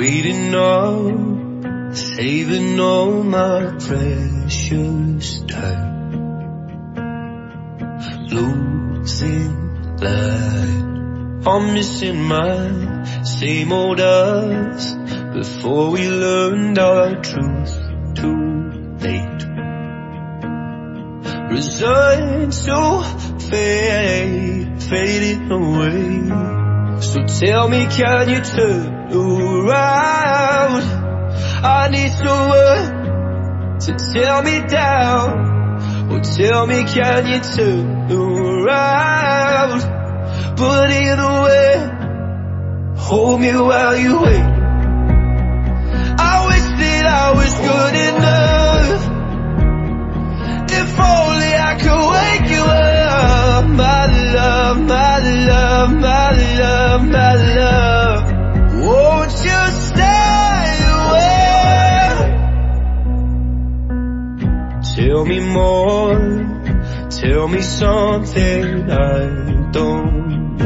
waiting up, saving all my precious time, losing light. I'm missing my same old us before we learned our truth too late. Resigned to fade, fading away. So tell me, can you turn around? I need someone to tear me down. Or tell me, can you turn around? But either way, hold me while you wait. I wish that I was good enough. If only I could wake you up. My love, my love, my love, my love. Won't you stay away? Tell me more, tell me something I don't.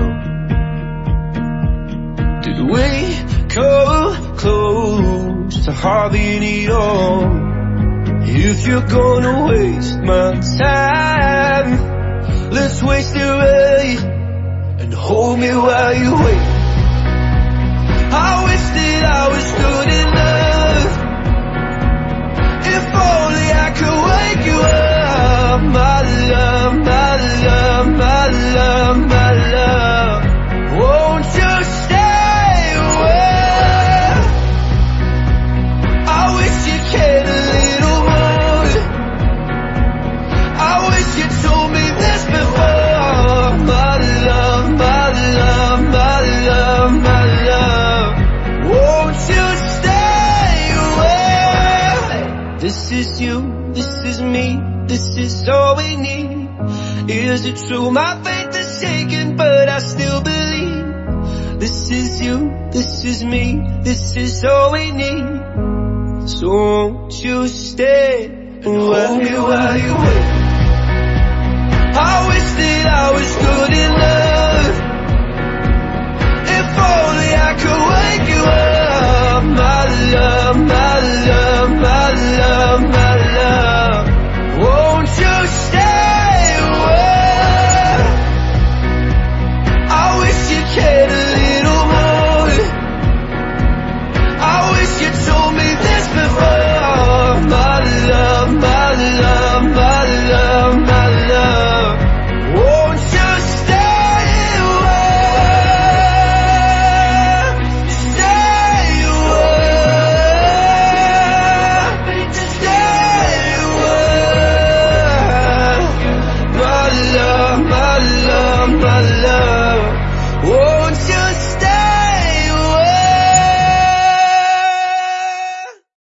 Did we come close to having it all? If you're gonna waste my time, let's waste it right and hold me while you wait. I wish that I was good enough. If only I could wake you up. My love, my love, my love, my love. Won't you stay? This is you, this is me, this is all we need. Is it true? My faith is shaken, but I still believe. This is you, this is me, this is all we need. So won't you stay and hold me while you wait? I wish that I was